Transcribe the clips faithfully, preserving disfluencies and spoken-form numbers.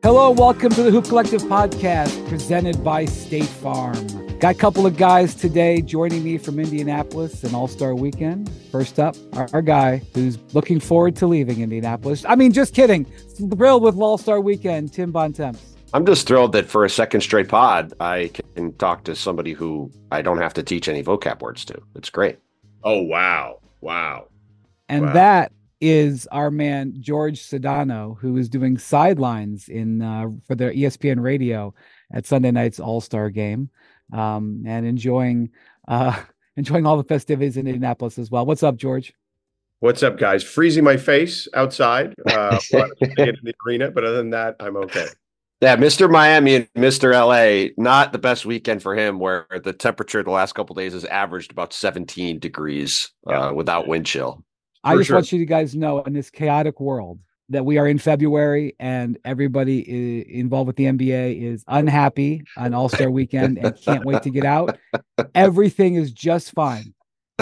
Hello, welcome to the Hoop Collective podcast presented by State Farm. Got a couple of guys today joining me from Indianapolis and All-Star Weekend. First up, our, our guy who's looking forward to leaving Indianapolis. I mean, just kidding. Thrilled with All-Star Weekend, Tim Bontemps. I'm just thrilled that for a second straight pod, I can talk to somebody who I don't have to teach any vocab words to. It's great. Oh, wow. Wow. And wow. that is our man, George Sedano, who is doing sidelines in uh, for the E S P N radio at Sunday night's All-Star game um, and enjoying uh, enjoying all the festivities in Indianapolis as well. What's up, George? What's up, guys? Freezing my face outside uh, while I get in the arena, but other than that, I'm okay. Yeah, Mister Miami and Mister L A, not the best weekend for him, where the temperature the last couple of days has averaged about seventeen degrees uh, yeah. without wind chill. I For just sure. want you guys to know in this chaotic world that we are in February and everybody is involved with the N B A is unhappy on All-Star Weekend and can't wait to get out. Everything is just fine.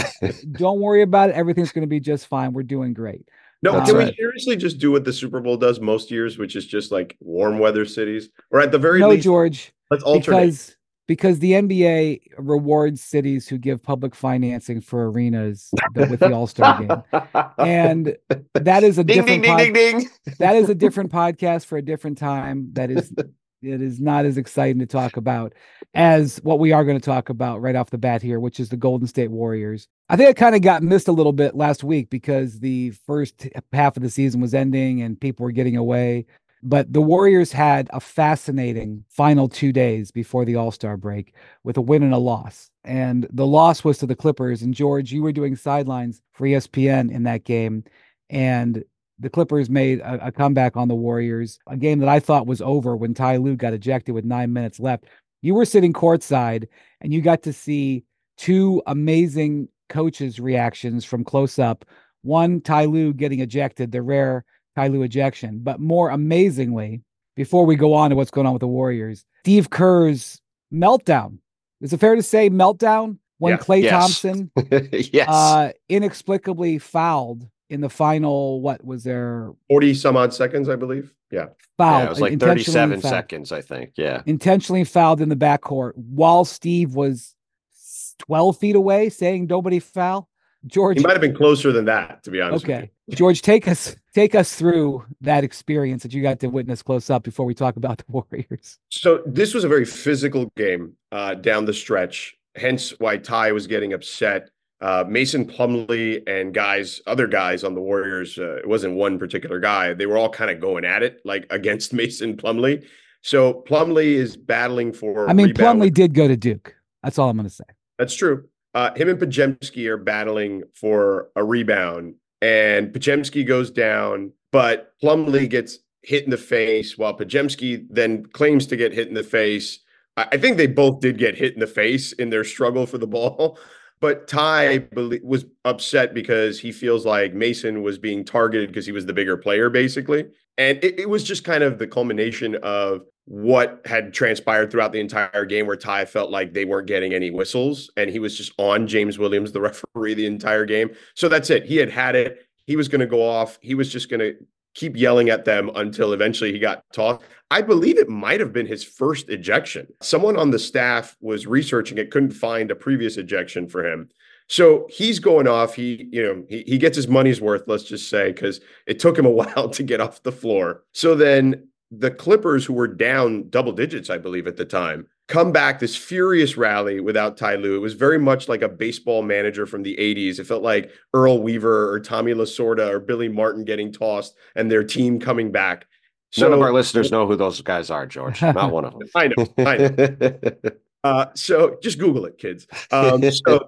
Don't worry about it. Everything's going to be just fine. We're doing great. No, That's can right. we seriously just do what the Super Bowl does most years, which is just like warm weather cities? Or at the very no, least, George, let's alternate. Because, because the N B A rewards cities who give public financing for arenas with the All-Star game. And that is a ding, different ding, pod- ding, ding, ding. That is a different podcast for a different time. That is it is not as exciting to talk about as what we are going to talk about right off the bat here, which is the Golden State Warriors. I think it kind of got missed a little bit last week because the first half of the season was ending and people were getting away. But the Warriors had a fascinating final two days before the All-Star break with a win and a loss. And the loss was to the Clippers. And George, you were doing sidelines for E S P N in that game. And the Clippers made a, a comeback on the Warriors, a game that I thought was over when Ty Lue got ejected with nine minutes left. You were sitting courtside and you got to see two amazing coaches' reactions from close up. One, Ty Lue getting ejected, the rare Ty Lue ejection. But more amazingly, before we go on to what's going on with the Warriors, Steve Kerr's meltdown. Is it fair to say meltdown when Yeah. Klay Yes. Thompson yes. uh, inexplicably fouled in the final, what was there? forty some odd seconds, I believe. Yeah. Fouled. yeah, it was like intentionally thirty-seven fouled. seconds, I think. Yeah. Intentionally fouled in the backcourt while Steve was twelve feet away saying nobody foul. George, He might have been closer than that, to be honest with okay. George, take us take us through that experience that you got to witness close up before we talk about the Warriors. So this was a very physical game uh, down the stretch, hence why Ty was getting upset. Uh, Mason Plumlee and guys, other guys on the Warriors, uh, it wasn't one particular guy. They were all kind of going at it, like against Mason Plumlee. So Plumlee is battling for I mean, rebound. Plumlee did go to Duke. That's all I'm going to say. That's true. Uh, him and Podziemski are battling for a rebound, and Podziemski goes down, but Plumlee gets hit in the face while Podziemski then claims to get hit in the face. I, I think they both did get hit in the face in their struggle for the ball. But Ty was upset because he feels like Mason was being targeted because he was the bigger player, basically. And it, it was just kind of the culmination of what had transpired throughout the entire game, where Ty felt like they weren't getting any whistles and he was just on James Williams, the referee, the entire game. So that's it. He had had it. He was going to go off. He was just going to keep yelling at them until eventually he got tossed. I believe it might have been his first ejection. Someone on the staff was researching it, couldn't find a previous ejection for him. So he's going off. He, you know, he, he gets his money's worth, let's just say, because it took him a while to get off the floor. So then the Clippers, who were down double digits, I believe, at the time, come back, this furious rally without Ty Lue. It was very much like a baseball manager from the eighties. It felt like Earl Weaver or Tommy Lasorda or Billy Martin getting tossed and their team coming back. So, None of our listeners know who those guys are, George. Not one of them. I know. I know. uh, so just Google it, kids. Um, so,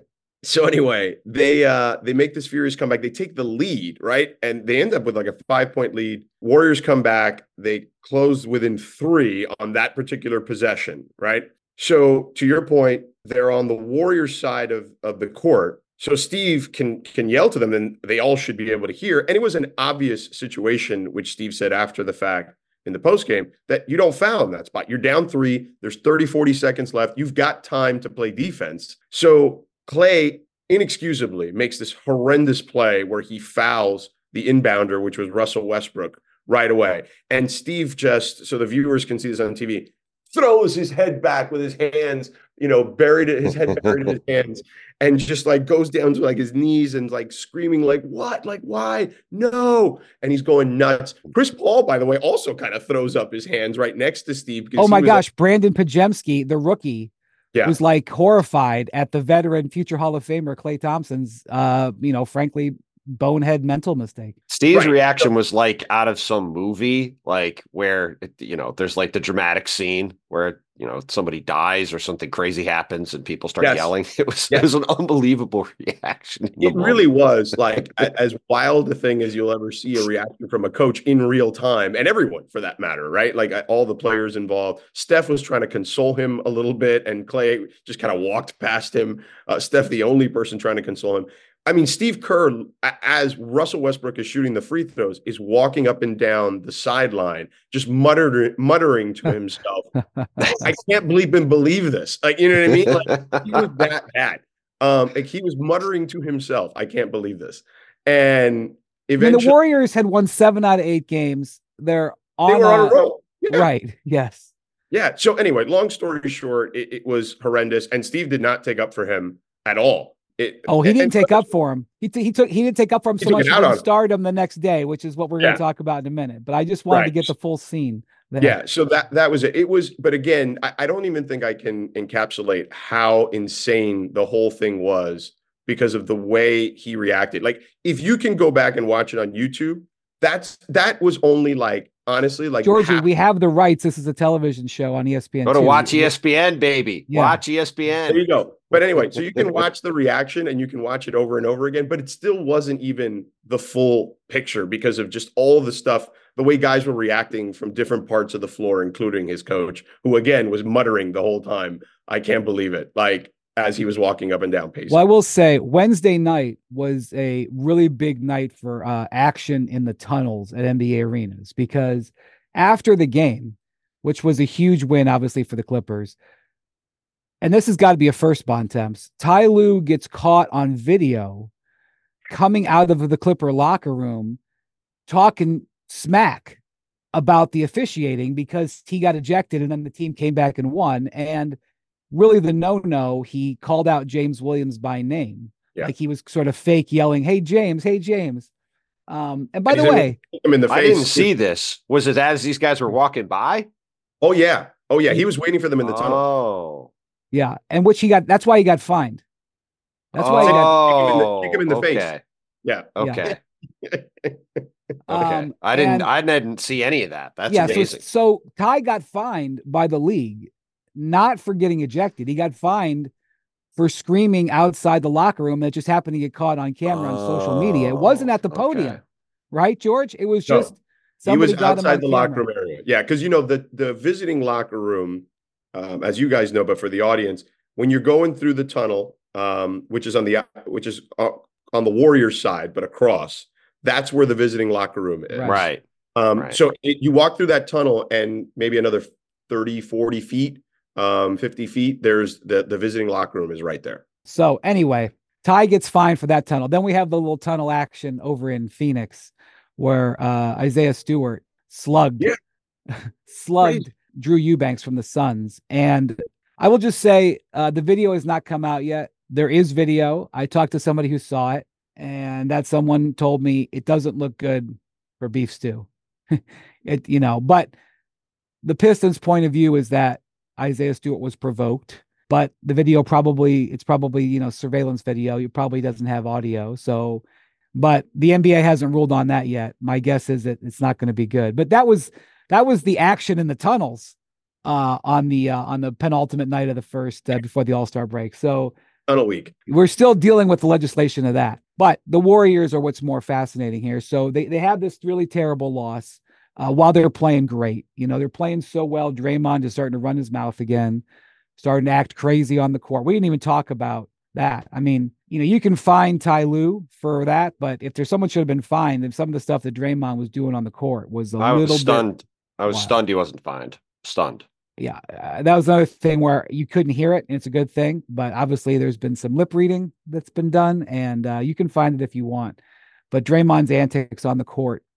so anyway, they uh, they make this furious comeback. They take the lead, right? And they end up with like a five-point lead. Warriors come back. They close within three on that particular possession, right? So to your point, they're on the Warriors side of, of the court. So Steve can can yell to them, and they all should be able to hear. And it was an obvious situation, which Steve said after the fact in the postgame, that you don't foul in that spot. You're down three. There's thirty, forty seconds left. You've got time to play defense. So Klay inexcusably makes this horrendous play where he fouls the inbounder, which was Russell Westbrook, right away. And Steve just, so the viewers can see this on T V, throws his head back with his hands, you know, buried it, his head buried in his hands, and just like goes down to like his knees and like screaming, like, what? Like, why? No. And he's going nuts. Chris Paul, by the way, also kind of throws up his hands right next to Steve. Oh my gosh. Like, Brandon Pajemski, the rookie, yeah. was like horrified at the veteran future Hall of Famer Klay Thompson's, uh, you know, frankly, bonehead mental mistake. Steve's right. reaction was like out of some movie, like where, you know, there's like the dramatic scene where, you know, somebody dies or something crazy happens and people start yes. yelling. It was yes. it was an unbelievable reaction. It really was like as wild a thing as you'll ever see a reaction from a coach in real time, and everyone for that matter, right? Like all the players involved. Steph was trying to console him a little bit, and Klay just kind of walked past him. Uh, Steph, the only person trying to console him. I mean, Steve Kerr, as Russell Westbrook is shooting the free throws, is walking up and down the sideline, just muttering, muttering to himself, I can't believe and believe this. Like, you know what I mean? Like, he was that bad. Um, like he was muttering to himself, I can't believe this. And eventually, I mean, the Warriors had won seven out of eight games. They're on, they were on a roll. Yeah. Right. Yes. Yeah. So anyway, long story short, it, it was horrendous. And Steve did not take up for him at all. It, oh, he didn't take up for him. He, t- he took he didn't take up for him so much. He started him the next day, which is what we're yeah. going to talk about in a minute. But I just wanted right. to get the full scene. There. Yeah, so that that was it. It was, but again, I, I don't even think I can encapsulate how insane the whole thing was because of the way he reacted. Like, if you can go back and watch it on YouTube, that's that was only like honestly like Georgie, half- we have the rights. This is a television show on E S P N. Go to watch E S P N, baby. Yeah. Watch E S P N. There you go. But anyway, so you can watch the reaction and you can watch it over and over again, but it still wasn't even the full picture because of just all the stuff, the way guys were reacting from different parts of the floor, including his coach, who again was muttering the whole time, I can't believe it, like as he was walking up and down pacing. Well, I will say Wednesday night was a really big night for uh, action in the tunnels at N B A arenas, because after the game, which was a huge win, obviously, for the Clippers, and this has got to be a first, Bontemps, Ty Lue gets caught on video coming out of the Clipper locker room talking smack about the officiating because he got ejected and then the team came back and won. And really the no-no, he called out James Williams by name. Yeah. Like he was sort of fake yelling, hey, James, hey, James. Um, and by He's the way, him in the I face. didn't see this. Was it as these guys were walking by? Oh, yeah. Oh, yeah. He was waiting for them in the tunnel. Oh. Yeah, and which he got, that's why he got fined. That's why he got kick him in the, kick him in the okay. face. Yeah. Okay. Yeah. okay. Um, I didn't and, I didn't see any of that. That's yeah, amazing. So, so Ty got fined by the league, not for getting ejected. He got fined for screaming outside the locker room that just happened to get caught on camera oh, on social media. It wasn't at the podium, okay. right, George? It was just no, somebody he was got outside the camera. locker room area. Yeah, because you know the the visiting locker room, um, as you guys know, but for the audience, when you're going through the tunnel, um, which is on the which is uh, on the Warriors side, but across, that's where the visiting locker room is. Right. Um, right. So it, you walk through that tunnel and maybe another thirty, forty feet, um, fifty feet, there's the, the visiting locker room is right there. So anyway, Ty gets fined for that tunnel. Then we have the little tunnel action over in Phoenix where uh, Isaiah Stewart slugged, yeah. slugged Crazy. Drew Eubanks from the Suns. And I will just say uh, the video has not come out yet. There is video. I talked to somebody who saw it, and that someone told me it doesn't look good for beef stew. it, you know, but the Pistons' point of view is that Isaiah Stewart was provoked, but the video probably, it's probably, you know, surveillance video. It probably doesn't have audio. So, but the N B A hasn't ruled on that yet. My guess is that it's not going to be good, but that was, that was the action in the tunnels uh, on the, uh, on the penultimate night of the first, uh, before the All-Star break. So tunnel week, we're still dealing with the legislation of that, but the Warriors are what's more fascinating here. So they, they have this really terrible loss. Uh, while they're playing great, you know, they're playing so well. Draymond is starting to run his mouth again, starting to act crazy on the court. We didn't even talk about that. I mean, you know, you can fine Ty Lue for that, but if there's someone should have been fined, then some of the stuff that Draymond was doing on the court was a I little was stunned. bit I was wild. stunned he wasn't fined. Stunned. Yeah, uh, that was another thing where you couldn't hear it, and it's a good thing. But obviously, there's been some lip reading that's been done, and uh, you can find it if you want. But Draymond's antics on the court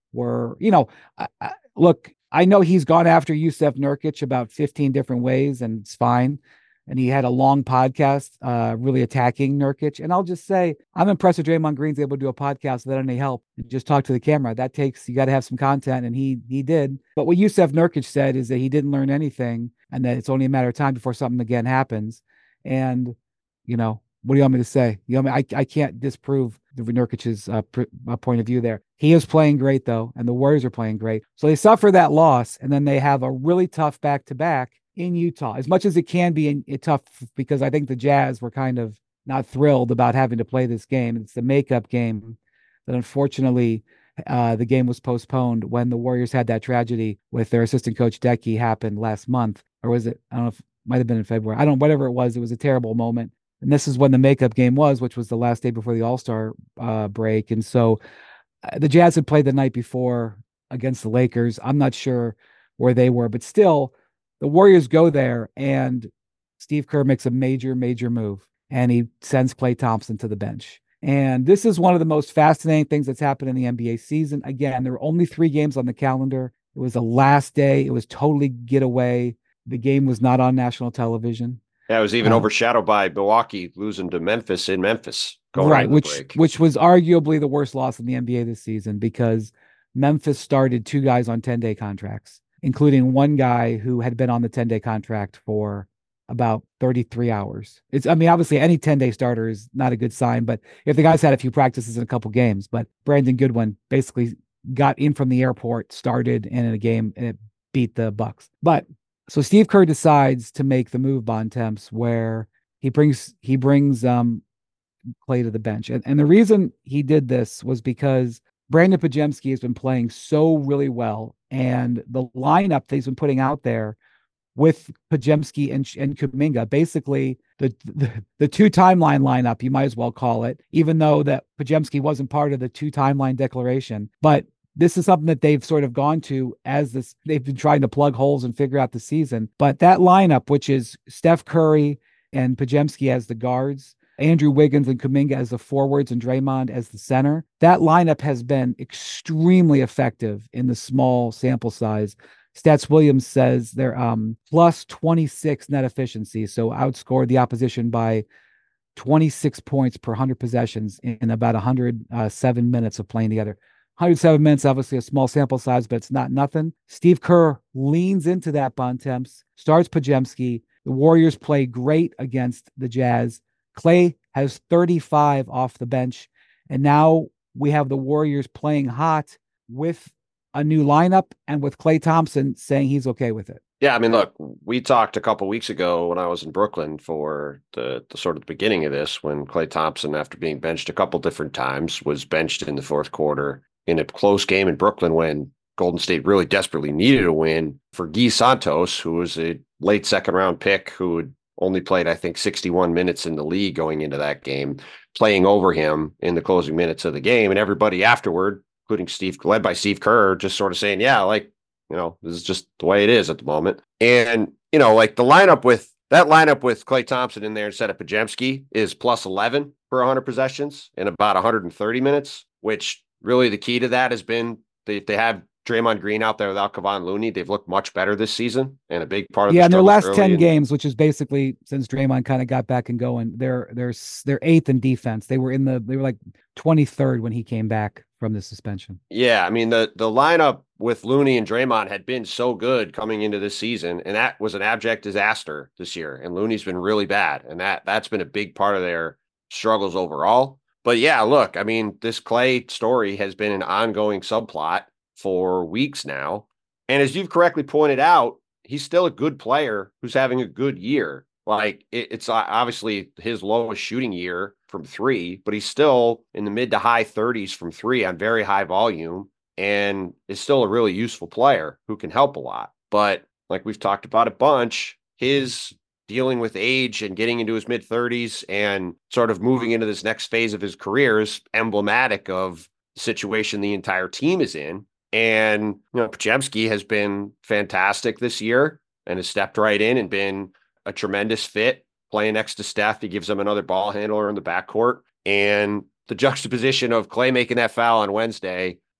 were, you know, I, I, look, I know he's gone after Jusuf Nurkic about fifteen different ways, and it's fine. And he had a long podcast uh, really attacking Nurkic. And I'll just say, I'm impressed with Draymond Green's able to do a podcast without any help and just talk to the camera. That takes, you got to have some content, and he he did. But what Jusuf Nurkic said is that he didn't learn anything and that it's only a matter of time before something again happens. And, you know, what do you want me to say? You know, I, I can't disprove the Nurkic's uh, pr- uh, point of view there. He is playing great, though, and the Warriors are playing great. So they suffer that loss, and then they have a really tough back-to-back in Utah, as much as it can be in, it tough, because I think the Jazz were kind of not thrilled about having to play this game. It's the makeup game that unfortunately uh, the game was postponed when the Warriors had that tragedy with their assistant coach Decky happened last month, or was it? I don't know if it might have been in February. I don't, whatever it was, it was a terrible moment. And this is when the makeup game was, which was the last day before the All-Star uh, break. And so uh, the Jazz had played the night before against the Lakers. I'm not sure where they were, but still, the Warriors go there, and Steve Kerr makes a major, major move, and he sends Klay Thompson to the bench. And this is one of the most fascinating things that's happened in the N B A season. Again, there were only three games on the calendar. It was the last day. It was totally getaway. The game was not on national television. Yeah, it was even uh, overshadowed by Milwaukee losing to Memphis in Memphis. Going right, which break. which was arguably the worst loss in the N B A this season, because Memphis started two guys on ten-day contracts, including one guy who had been on the ten-day contract for about thirty-three hours. It's, I mean, obviously any ten-day starter is not a good sign, but if the guy's had a few practices in a couple games, but Brandon Goodwin basically got in from the airport, started in a game, and it beat the Bucks. But so Steve Kerr decides to make the move, Bontemps, where he brings, he brings um, Klay to the bench. And, and the reason he did this was because Brandon Podziemski has been playing so really well, and the lineup that he's been putting out there with Podziemski and, and Kuminga, basically the, the the two timeline lineup, you might as well call it, even though that Podziemski wasn't part of the two timeline declaration. But this is something that they've sort of gone to as this, they've been trying to plug holes and figure out the season. But that lineup, which is Steph Curry and Podziemski as the guards, Andrew Wiggins and Kuminga as the forwards, and Draymond as the center, that lineup has been extremely effective in the small sample size. Stats Williams says they're um, plus twenty-six net efficiency, so outscored the opposition by twenty-six points per one hundred possessions in about one hundred seven minutes of playing together. one hundred seven minutes, obviously a small sample size, but it's not nothing. Steve Kerr leans into that, Bontemps, starts Podziemski. The Warriors play great against the Jazz. Klay has thirty-five off the bench, and now we have the Warriors playing hot with a new lineup and with Klay Thompson saying he's okay with it. Yeah, I mean, look, we talked a couple weeks ago when I was in Brooklyn for the, the sort of the beginning of this, when Klay Thompson, after being benched a couple different times, was benched in the fourth quarter in a close game in Brooklyn when Golden State really desperately needed a win, for Guy Santos, who was a late second round pick who had only played, I think, sixty-one minutes in the league going into that game, playing over him in the closing minutes of the game. And everybody afterward, including Steve, led by Steve Kerr, just sort of saying, yeah, like, you know, this is just the way it is at the moment. And, you know, like the lineup with that lineup with Klay Thompson in there instead of Podziemski is plus eleven for one hundred possessions in about one hundred thirty minutes, which really the key to that has been they, they have Draymond Green out there without Kevon Looney. They've looked much better this season, and a big part of yeah, the in their last ten in, games, which is basically since Draymond kind of got back and going, they're they're they're eighth in defense. They were in the they were like twenty-third when he came back from the suspension. Yeah, I mean the the lineup with Looney and Draymond had been so good coming into this season, and that was an abject disaster this year. And Looney's been really bad, and that that's been a big part of their struggles overall. But yeah, look, I mean, this Klay story has been an ongoing subplot for weeks now. And as you've correctly pointed out, he's still a good player who's having a good year. Like it, it's obviously his lowest shooting year from three, but he's still in the mid to high thirties from three on very high volume, and is still a really useful player who can help a lot. But like we've talked about a bunch, his dealing with age and getting into his mid thirties and sort of moving into this next phase of his career is emblematic of the situation the entire team is in. And, you know, Podziemski has been fantastic this year and has stepped right in and been a tremendous fit playing next to Steph. He gives them another ball handler in the backcourt. And the juxtaposition of Klay making that foul on Wednesday,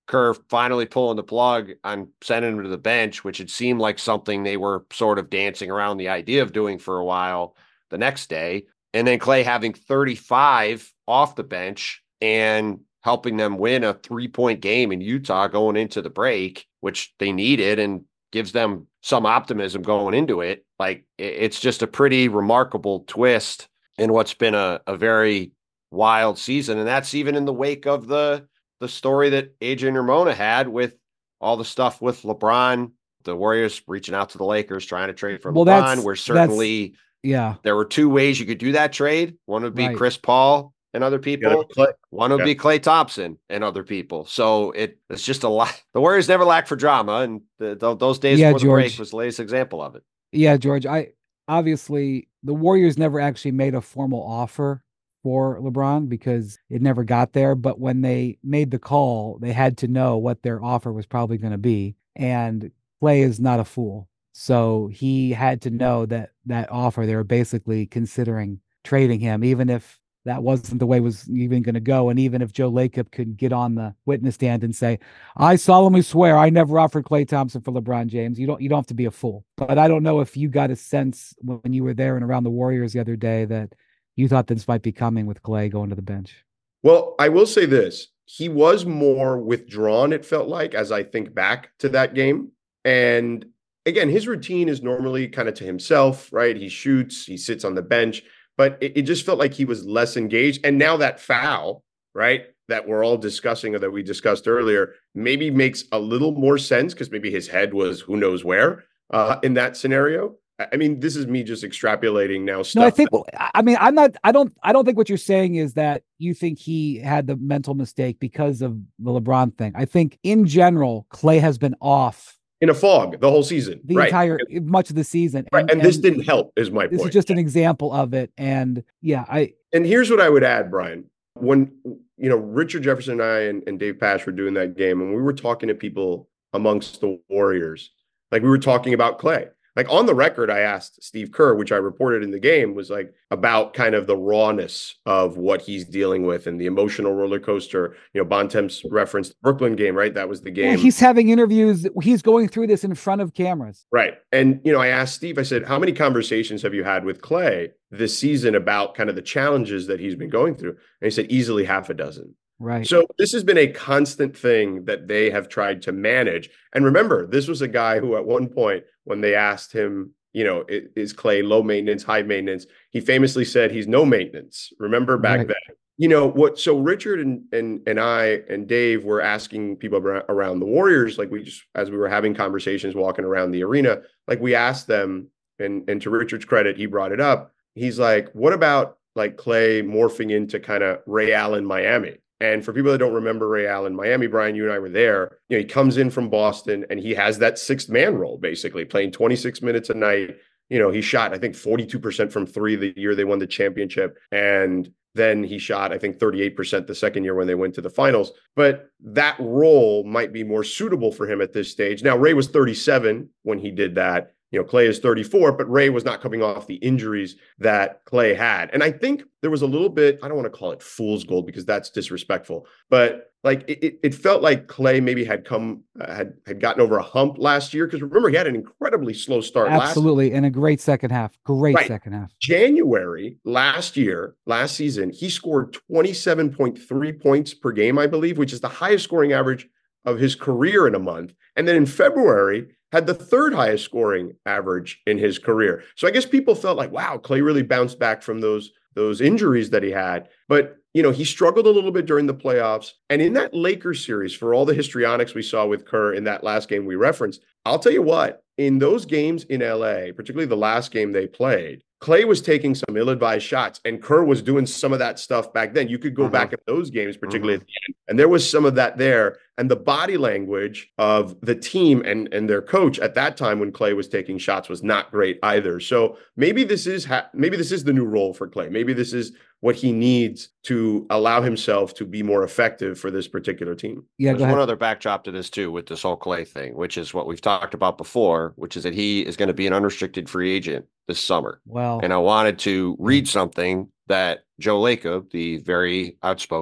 Kerr finally pulling the plug on sending him to the bench, which had seemed like something they were sort of dancing around the idea of doing for a while the next day. And then Klay having thirty-five off the bench and helping them win a three-point game in Utah going into the break, which they needed and gives them some optimism going into it. Like, it's just a pretty remarkable twist in what's been a, a very wild season. And that's even in the wake of the the story that Adrian Ramona had with all the stuff with LeBron, the Warriors reaching out to the Lakers, trying to trade for well, LeBron. Where certainly, yeah, there were two ways you could do that trade. One would be right. Chris Paul and other people. Yeah, One would yeah. be Klay Thompson and other people. So it, it's just a lot. The Warriors never lack for drama. And the, the, those days yeah, before George, the break was the latest example of it. Yeah, George, I obviously the Warriors never actually made a formal offer for LeBron because it never got there. But when they made the call, they had to know what their offer was probably going to be. And Klay is not a fool. So he had to know that that offer, they were basically considering trading him, even if that wasn't the way it was even going to go. And even if Joe Lacob could get on the witness stand and say, I solemnly swear I never offered Klay Thompson for LeBron James. You don't, you don't have to be a fool. But I don't know if you got a sense when you were there and around the Warriors the other day that you thought this might be coming with Klay going to the bench. Well, I will say this. He was more withdrawn, it felt like, as I think back to that game. And again, his routine is normally kind of to himself, right? He shoots, he sits on the bench, but it, it just felt like he was less engaged. And now that foul, right, that we're all discussing or that we discussed earlier, maybe makes a little more sense because maybe his head was who knows where uh, in that scenario. I mean, this is me just extrapolating now. Stuff no, I think, I mean, I'm not, I don't, I don't think what you're saying is that you think he had the mental mistake because of the LeBron thing. I think in general, Klay has been off in a fog the whole season, the right. entire, much of the season. Right. And, and, and this didn't help is my this point. This is just an example of it. And yeah, I, and here's what I would add, Brian, when, you know, Richard Jefferson and I and, and Dave Pasch were doing that game and we were talking to people amongst the Warriors, like we were talking about Klay. Like on the record, I asked Steve Kerr, which I reported in the game, was like about kind of the rawness of what he's dealing with and the emotional roller coaster. You know, Bontemps referenced the Brooklyn game, right? That was the game. Yeah, he's having interviews. He's going through this in front of cameras. Right. And, you know, I asked Steve, I said, how many conversations have you had with Klay this season about kind of the challenges that he's been going through? And he said, easily half a dozen. Right. So this has been a constant thing that they have tried to manage. And remember, this was a guy who at one point, when they asked him, you know, is Klay low maintenance, high maintenance? He famously said he's no maintenance. Remember back right. then, you know what? So Richard and and and I and Dave were asking people around the Warriors, like we just as we were having conversations walking around the arena, like we asked them, and and to Richard's credit, he brought it up. He's like, what about like Klay morphing into kind of Ray Allen Miami? And for people that don't remember Ray Allen, Miami, Brian, you and I were there. You know, he comes in from Boston and he has that sixth man role, basically playing twenty-six minutes a night. You know, he shot, I think, forty-two percent from three the year they won the championship. And then he shot, I think, thirty-eight percent the second year when they went to the finals. But that role might be more suitable for him at this stage. Now, Ray was thirty-seven when he did that. You know, Klay is thirty-four, but Ray was not coming off the injuries that Klay had. And I think there was a little bit, I don't want to call it fool's gold because that's disrespectful, but like it, it felt like Klay maybe had come, uh, had, had gotten over a hump last year. Because remember, he had an incredibly slow start. Absolutely. Last and a great second half. Great right. second half. January last year, last season, he scored twenty-seven point three points per game, I believe, which is the highest scoring average of his career in a month. And then in February, had the third highest scoring average in his career. So I guess people felt like, wow, Klay really bounced back from those, those injuries that he had. But, you know, he struggled a little bit during the playoffs. And in that Lakers series, for all the histrionics we saw with Kerr in that last game we referenced, I'll tell you what, in those games in L A, particularly the last game they played, Klay was taking some ill-advised shots, and Kerr was doing some of that stuff back then. You could go uh-huh. back at those games, particularly uh-huh. at the end, and there was some of that there. And the body language of the team and, and their coach at that time when Klay was taking shots was not great either. So maybe this is ha- maybe this is the new role for Klay. Maybe this is what he needs to allow himself to be more effective for this particular team. Yeah, there's one other backdrop to this too with this whole Klay thing, which is what we've talked about before, which is that he is going to be an unrestricted free agent this summer. Wow. And I wanted to read something that Joe Lacob, the very outspoken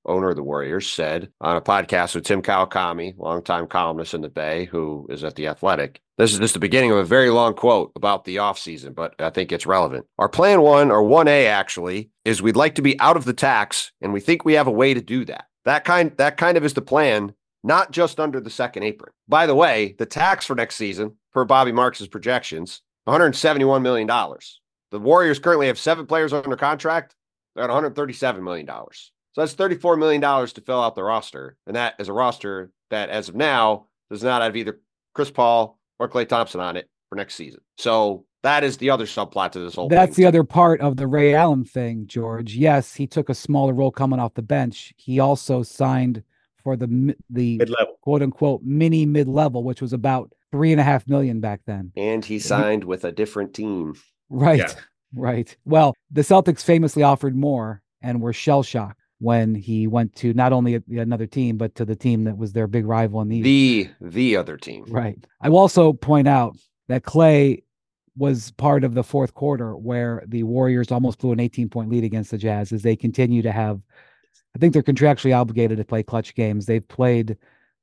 owner of the Warriors, said on a podcast with Tim Kawakami, longtime columnist in the Bay, who is at The Athletic. This is just the beginning of a very long quote about the offseason, but I think it's relevant. Our plan one, or one A actually, is we'd like to be out of the tax, and we think we have a way to do that. That kind, that kind of is the plan, not just under the second apron. By the way, the tax for next season, per Bobby Marks' projections, one hundred seventy-one million dollars. The Warriors currently have seven players under contract. They're at one hundred thirty-seven million dollars. So that's thirty-four million dollars to fill out the roster. And that is a roster that, as of now, does not have either Chris Paul or Klay Thompson on it for next season. So that is the other subplot to this whole That's thing. the other part of the Ray Allen thing, George. Yes, he took a smaller role coming off the bench. He also signed for the the mid-level, quote unquote, mini mid-level, which was about three and a half million back then. And he signed with a different team. Right. Yeah. Right. Well, the Celtics famously offered more and were shell-shocked when he went to not only another team, but to the team that was their big rival in the East. The, the other team. Right. I will also point out that Klay was part of the fourth quarter where the Warriors almost blew an eighteen-point lead against the Jazz as they continue to have, I think they're contractually obligated to play clutch games. They've played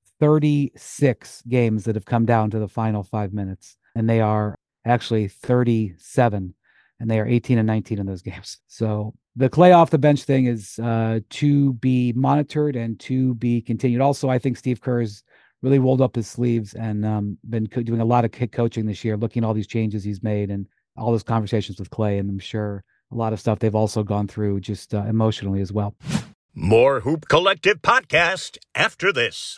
thirty-six games that have come down to the final five minutes, and they are actually thirty-seven. And they are eighteen and nineteen in those games. So the Klay off the bench thing is uh, to be monitored and to be continued. Also, I think Steve Kerr's really rolled up his sleeves and um, been co- doing a lot of kick coaching this year, looking at all these changes he's made and all those conversations with Klay. And I'm sure a lot of stuff they've also gone through just uh, emotionally as well. More Hoop Collective podcast after this.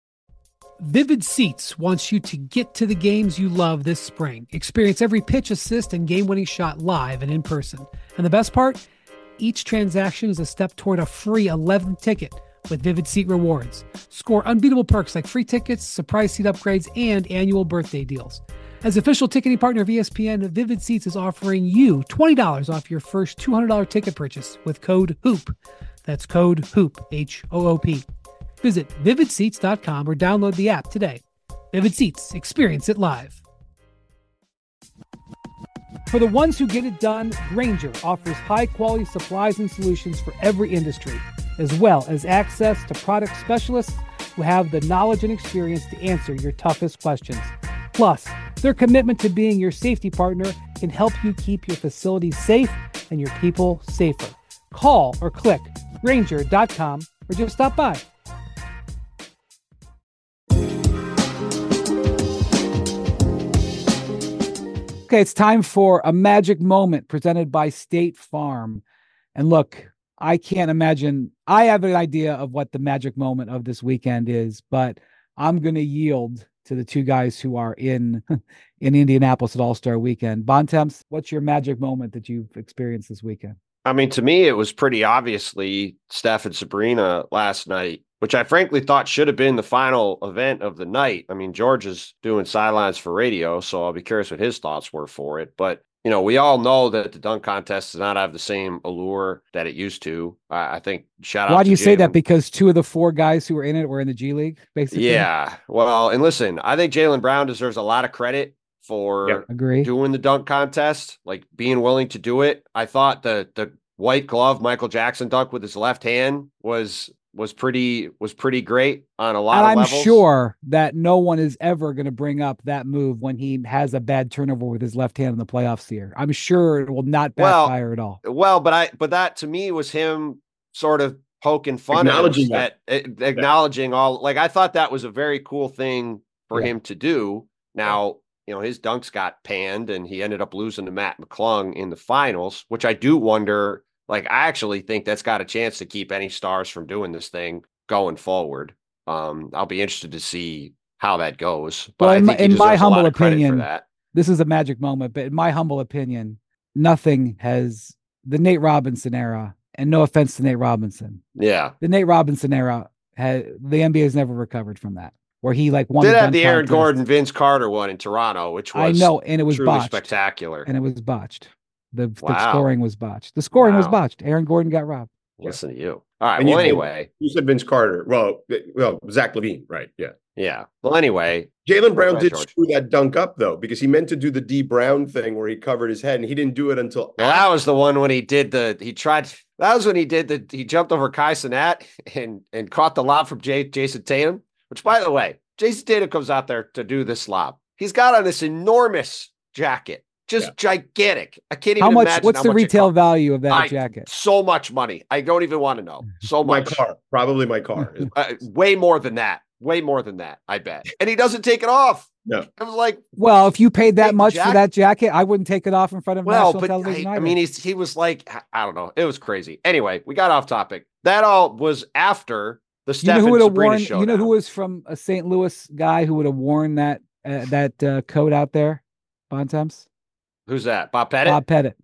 Vivid Seats wants you to get to the games you love this spring. Experience every pitch, assist, and game-winning shot live and in person. And the best part? Each transaction is a step toward a free eleventh ticket with Vivid Seat Rewards. Score unbeatable perks like free tickets, surprise seat upgrades, and annual birthday deals. As official ticketing partner of E S P N, Vivid Seats is offering you twenty dollars off your first two hundred dollars ticket purchase with code HOOP. That's code HOOP, H O O P. Visit vivid seats dot com or download the app today. Vivid Seats, experience it live. For the ones who get it done, Grainger offers high-quality supplies and solutions for every industry, as well as access to product specialists who have the knowledge and experience to answer your toughest questions. Plus, their commitment to being your safety partner can help you keep your facilities safe and your people safer. Call or click Grainger dot com or just stop by. Okay, it's time for a magic moment presented by State Farm. And look, I can't imagine, I have an idea of what the magic moment of this weekend is, but I'm going to yield to the two guys who are in in Indianapolis at All-Star Weekend. Bontemps, what's your magic moment that you've experienced this weekend? I mean, to me, it was pretty obviously Steph and Sabrina last night, which I frankly thought should have been the final event of the night. I mean, George is doing sidelines for radio, so I'll be curious what his thoughts were for it. But, you know, we all know that the dunk contest does not have the same allure that it used to. I, I think shout out Why do you to say Jaylen. that? Because two of the four guys who were in it were in the G League, basically? Yeah. Well, and listen, I think Jaylen Brown deserves a lot of credit for Yep. Agree. doing the dunk contest, like being willing to do it. I thought the the white glove Michael Jackson dunk with his left hand was was pretty was pretty great on a lot And of I'm levels. sure that no one is ever going to bring up that move when he has a bad turnover with his left hand in the playoffs here. I'm sure it will not Well, backfire at all. Well, but I but that to me was him sort of poking fun Acknowledging at, us, at, at acknowledging all, like, I thought that was a very cool thing for Yeah. him to do. Now, you know, his dunks got panned and he ended up losing to Matt McClung in the finals, which I do wonder, like, I actually think that's got a chance to keep any stars from doing this thing going forward. Um, I'll be interested to see how that goes. But Well, I in think my- he in my deserves a lot humble of credit opinion, for that. This is a magic moment, but in my humble opinion, nothing has the Nate Robinson era, and no offense to Nate Robinson, Yeah. the Nate Robinson era, had, the N B A has never recovered from that, where he like won Did the have dunk the Aaron contest. Gordon, Vince Carter one in Toronto, which I was know, and it was truly botched. spectacular. And it was botched. The, the Wow. scoring was botched. The scoring was Wow. botched. Aaron Gordon got robbed. Listen to you. All right. And Well, you anyway, said, you said Vince Carter. Well, well, Zach Levine, right? Yeah. yeah. Well, anyway, Jaylen Brown ahead, did George. screw that dunk up though, because he meant to do the D Brown thing where he covered his head, and he didn't do it until. Well, that was the one when he did the. He tried. That was when he did the. He jumped over Kai Cenat and and caught the lob from Jay, Jason Tatum. Which, by the way, Jason Tatum comes out there to do this lob. He's got on this enormous jacket, just yeah. gigantic. I can't even how much, imagine what's how the much retail value of that I, jacket? So much money. I don't even want to know. So much. My car, probably my car. uh, way more than that. Way more than that, I bet. And he doesn't take it off. No. I was like, well, if you paid that much for that jacket, I wouldn't take it off in front of well, national but television. I, I mean, he's, he was like, I don't know. It was crazy. Anyway, we got off topic. That all was after the Steph you know who and would Sabrina worn, showdown. You know who was from a Saint Louis guy who would have worn that uh, that uh, coat out there? Bontemps? Who's that? Bob Pettit? Bob Pettit.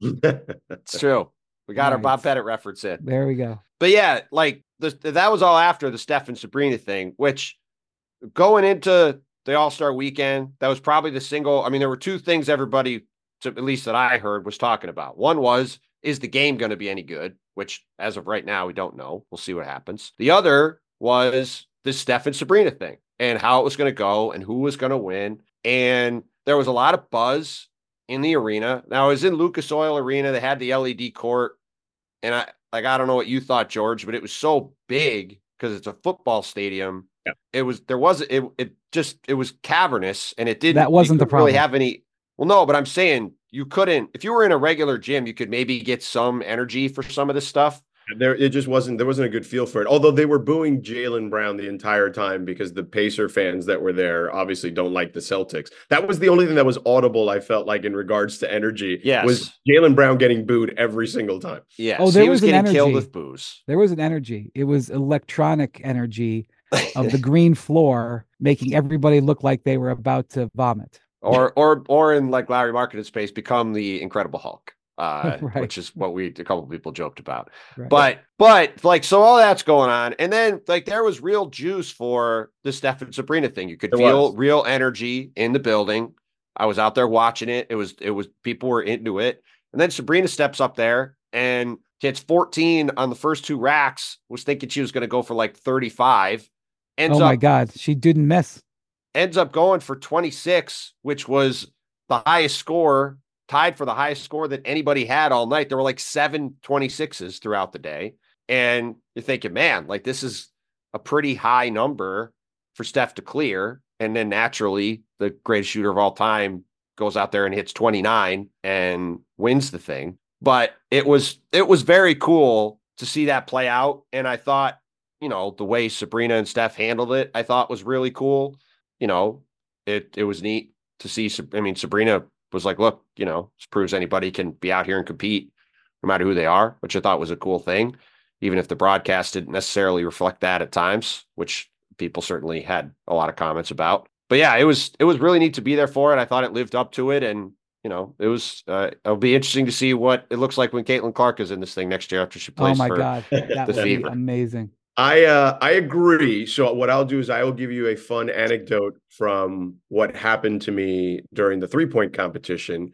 It's true. We got right. our Bob Pettit reference in. There we go. But yeah, like the, that was all after the Steph and Sabrina thing, which going into the All-Star weekend, that was probably the single. I mean, there were two things everybody, at least that I heard, was talking about. One was, is the game going to be any good? Which, as of right now, we don't know. We'll see what happens. The other was the Steph and Sabrina thing and how it was going to go and who was going to win. And there was a lot of buzz in the arena. Now, it was in Lucas Oil Arena. They had the L E D court. And I like, I don't know what you thought, George, but it was so big because it's a football stadium. Yeah. It was, there was, it, it just, it was cavernous and it didn't, that wasn't the problem. Really have any, well, no, but I'm saying you couldn't, if you were in a regular gym, you could maybe get some energy for some of this stuff. There, it just wasn't, there wasn't a good feel for it. Although they were booing Jaylen Brown the entire time because the Pacer fans that were there obviously don't like the Celtics. That was the only thing that was audible, I felt like, in regards to energy. Yes. Was Jaylen Brown getting booed every single time. Yes. Oh, there he was, was an getting energy. killed with booze. There was an energy. It was electronic energy of the green floor, making everybody look like they were about to vomit. Or, or, or in like Larry Marketed space, become the Incredible Hulk. Uh, right. Which is what we, a couple of people joked about, right. but, but like, so all that's going on. And then like, there was real juice for the Steph and Sabrina thing. You could there feel was. real energy in the building. I was out there watching it. It was, it was, people were into it. And then Sabrina steps up there and hits fourteen on the first two racks, was thinking she was going to go for like thirty-five. Ends oh my up, God. She didn't miss. Ends up going for twenty-six, which was the highest score, tied for the highest score that anybody had all night. There were like seven twenty-sixes throughout the day. And you're thinking, man, like this is a pretty high number for Steph to clear. And then naturally, the greatest shooter of all time goes out there and hits twenty-nine and wins the thing. But it was, it was very cool to see that play out. And I thought, you know, the way Sabrina and Steph handled it, I thought was really cool. You know, it, it was neat to see. I mean, Sabrina was like, look, you know, this proves anybody can be out here and compete no matter who they are, which I thought was a cool thing, even if the broadcast didn't necessarily reflect that at times, which people certainly had a lot of comments about. But yeah, it was, it was really neat to be there for it. I thought it lived up to it. And, you know, it was, uh, it'll be interesting to see what it looks like when Caitlin Clark is in this thing next year after she plays. Oh my for God. That the would Fever. be amazing. I uh, I agree. So what I'll do is I will give you a fun anecdote from what happened to me during the three-point competition.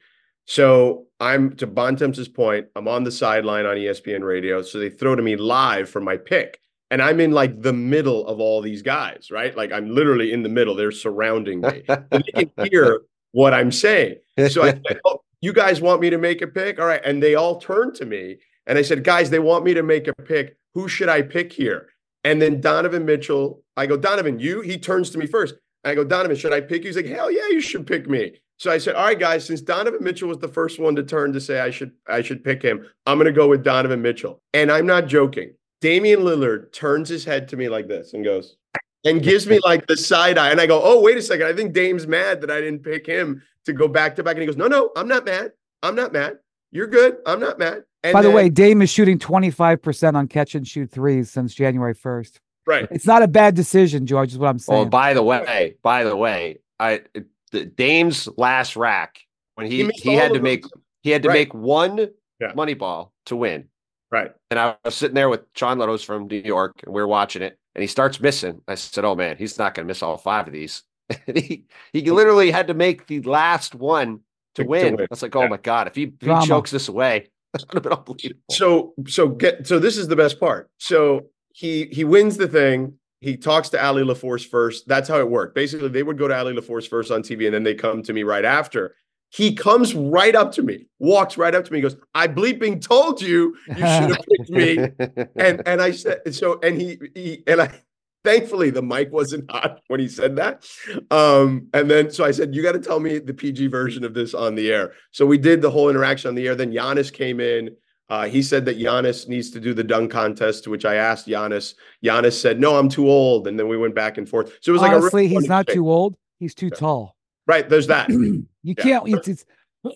So I'm, to Bontemps' point, I'm on the sideline on E S P N radio. So they throw to me live for my pick. And I'm in like the middle of all these guys, right? Like I'm literally in the middle. They're surrounding me. So they can hear what I'm saying. So I said, oh, you guys want me to make a pick? All right. And they all turned to me and I said, guys, they want me to make a pick. Who should I pick here? And then Donovan Mitchell, I go, Donovan, you? He turns to me first. I go, Donovan, should I pick you? He's like, hell yeah, you should pick me. So I said, all right, guys, since Donovan Mitchell was the first one to turn to say I should I should pick him, I'm going to go with Donovan Mitchell. And I'm not joking. Damian Lillard turns his head to me like this and goes, and gives me like the side eye. And I go, oh, wait a second. I think Dame's mad that I didn't pick him to go back to back. And he goes, no, no, I'm not mad. I'm not mad. You're good. I'm not mad. And By the then, way, Dame is shooting twenty-five percent on catch and shoot threes since January first. Right. It's not a bad decision, George, is what I'm saying. Oh, by the way, by the way, I the Dame's last rack when he, he, he had to make he had to right. make one yeah. money ball to win. Right. And I was sitting there with Sean Letos from New York, and we were watching it, and he starts missing. I said, oh man, he's not gonna miss all five of these. And he he literally had to make the last one to, to win. to win. I was like, oh yeah. my God, if he, if he chokes this away. That would have been unbelievable. So, so get so this is the best part. So he he wins the thing. He talks to Allie LaForce first. That's how it worked. Basically, they would go to Allie LaForce first on T V, and then they come to me right after. He comes right up to me, walks right up to me, goes, "I bleeping told you you should have picked me." And and I said so, and he he and I. Thankfully, the mic wasn't hot when he said that. Um, and then, so I said, you got to tell me the P G version of this on the air. So we did the whole interaction on the air. Then Giannis came in. Uh, he said that Giannis needs to do the dunk contest, to which I asked Giannis. Giannis said, no, I'm too old. And then we went back and forth. So it was like Honestly, a really he's not thing. too old. He's too Yeah. tall. Right. There's that. You Yeah. can't. It's, it's,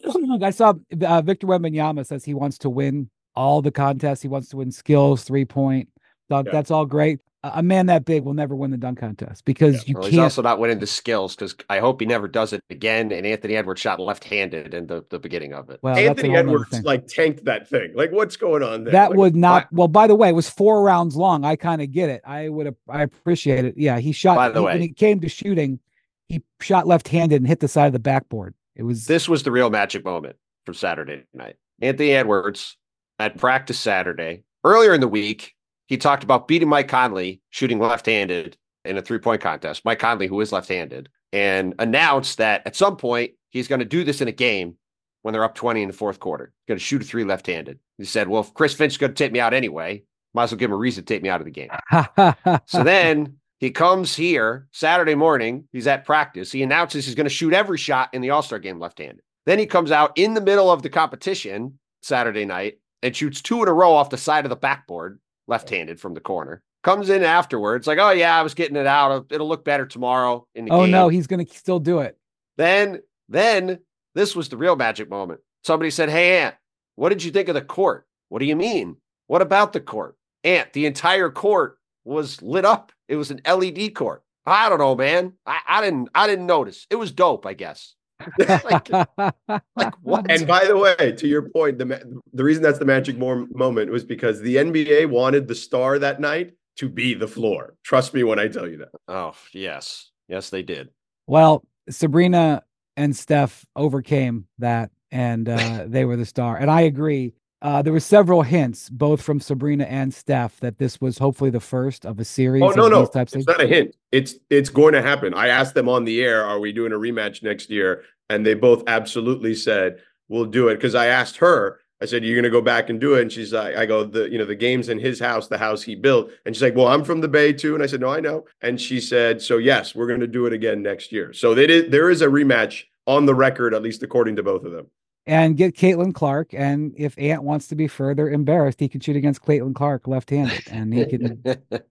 I saw uh, Victor Wembanyama says he wants to win all the contests. He wants to win skills, three point, dunk. Yeah. That's all great. A man that big will never win the dunk contest because Yeah. you Well, can't. he's also not winning the skills because I hope he never does it again. And Anthony Edwards shot left-handed in the, the beginning of it. Well, that's Anthony a whole nother Edwards thing. like tanked that thing. Like, what's going on there? That Like, would not. why- Well, by the way, it was four rounds long. I kind of get it. I would. I appreciate it. Yeah, he shot. By the he- way- when it came to shooting, he shot left-handed and hit the side of the backboard. It was This was the real magic moment from Saturday night. Anthony Edwards at practice Saturday. Earlier in the week, he talked about beating Mike Conley shooting left-handed in a three-point contest. Mike Conley, who is left-handed, and announced that at some point he's going to do this in a game when they're up twenty in the fourth quarter. He's going to shoot a three left-handed. He said, well, if Chris Finch is going to take me out anyway, might as well give him a reason to take me out of the game. So then he comes here Saturday morning. He's at practice. He announces he's going to shoot every shot in the All-Star game left-handed. Then he comes out in the middle of the competition Saturday night and shoots two in a row off the side of the backboard, left-handed from the corner. Comes in afterwards, like, oh, yeah, I was getting it out. It'll look better tomorrow in the oh game. no, he's going to still do it. Then, then this was the real magic moment. Somebody said, hey, Ant, what did you think of the court? What do you mean? What about the court? Ant, the entire court was lit up. It was an L E D court. I don't know, man. I, I didn't I didn't notice. It was dope, I guess. like, like what? And by the way, to your point, the ma- the reason that's the magic more moment was because the N B A wanted the star that night to be the floor. Trust me when I tell you that. Oh, yes. Yes, they did. Well, Sabrina and Steph overcame that, and uh, they were the star. And I agree. Uh, there were several hints, both from Sabrina and Steph, that this was hopefully the first of a series. Oh no, of no, these types it's of not a hint. It's it's going to happen. I asked them on the air, "Are we doing a rematch next year?" And they both absolutely said, "We'll do it." Because I asked her, I said, "You're going to go back and do it?" And she's like, "I go, the you know the game's in his house, the house he built." And she's like, "Well, I'm from the Bay too." And I said, "No, I know." And she said, "So yes, we're going to do it again next year." So they did. There is a rematch on the record, at least according to both of them. And get Caitlin Clark. And if Ant wants to be further embarrassed, he can shoot against Caitlin Clark left-handed. And he can.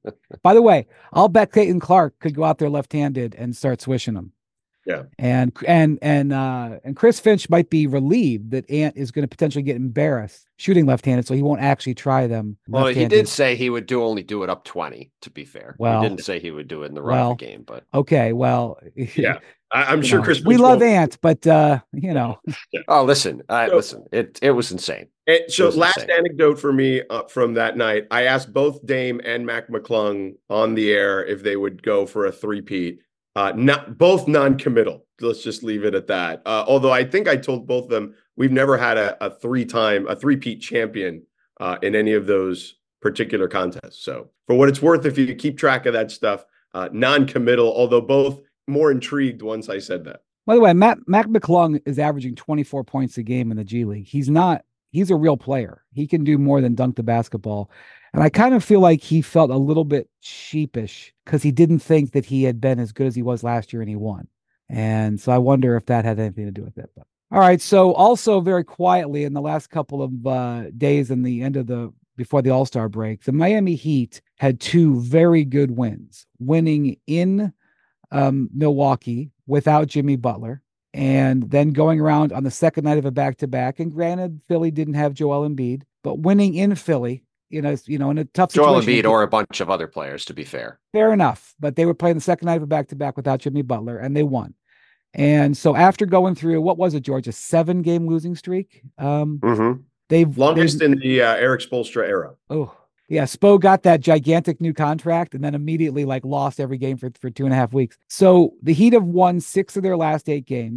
By the way, I'll bet Caitlin Clark could go out there left-handed and start swishing them. Yeah. And and and uh and Chris Finch might be relieved that Ant is going to potentially get embarrassed shooting left-handed, so he won't actually try them. Well, he left-handed. did say he would do only do it up twenty, to be fair. Well- he didn't say he would do it in the run well, of the game, but Okay, well, Yeah, I, I'm you sure know, Chris. we Finch love won't- Ant, but uh, you know, oh, listen, I So- listen, it it was insane. And so was last insane. anecdote for me uh, from that night, I asked both Dame and Mac McClung on the air if they would go for a three-peat. Uh, not both non-committal. Let's just leave it at that. Uh, although I think I told both of them we've never had a, a three-time, a three-peat champion uh, in any of those particular contests. So for what it's worth, if you keep track of that stuff, uh, non-committal, although both more intrigued once I said that. by the way, Matt Mac McClung is averaging twenty-four points a game in the G League. He's not. He's a real player. He can do more than dunk the basketball. And I kind of feel like he felt a little bit sheepish because he didn't think that he had been as good as he was last year and he won. And so I wonder if that had anything to do with it. But all right. So also very quietly in the last couple of uh, days and the end of the before the All-Star break, the Miami Heat had two very good wins, winning in um, Milwaukee without Jimmy Butler, and then going around on the second night of a back-to-back. And granted, Philly didn't have Joel Embiid, but winning in Philly, you know, you know, in a tough Joel situation. Embiid or a bunch of other players, to be fair. Fair enough, but they were playing the second night of a back-to-back without Jimmy Butler, and they won. And so after going through, what was it, George, a seven-game losing streak? Um, Mm-hmm. they've Longest they've- in the uh, Eric Spoelstra era. Oh, yeah. Spo got that gigantic new contract and then immediately like lost every game for, for two and a half weeks. So the Heat have won six of their last eight games.